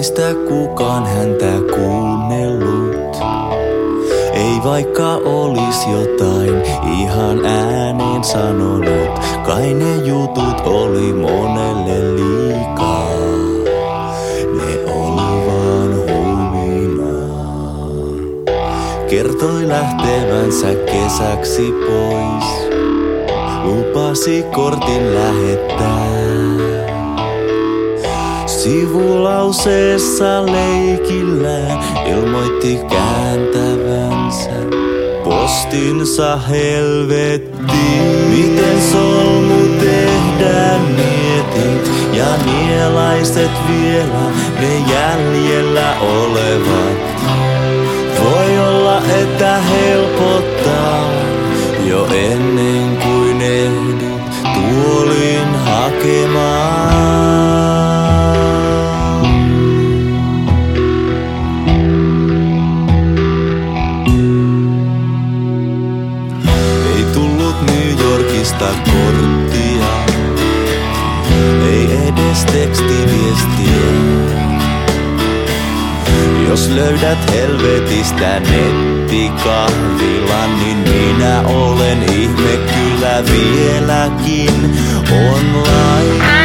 meistä kukaan häntä kuunnellut. Ei vaikka olis jotain ihan ääneen sanonut, kai ne jutut oli monelle liikaa. Ne oli vaan huminaa. Kertoi lähtevänsä kesäksi pois, lupasi kortin lähettää. Sivulauseessa leikillään ilmoitti kääntävänsä postinsa helvettiin. Miten solmu tehdään mietit ja nielaiset vielä ne jäljellä olevat. Voi olla, että helpottaa jo ennen kuin ehdit tuolin hakemaan. Ei tullut New Yorkista korttia, ei edes tekstiviestiä. Jos löydät helvetistä nettikahvilan, niin minä olen ihme kyllä vieläkin online.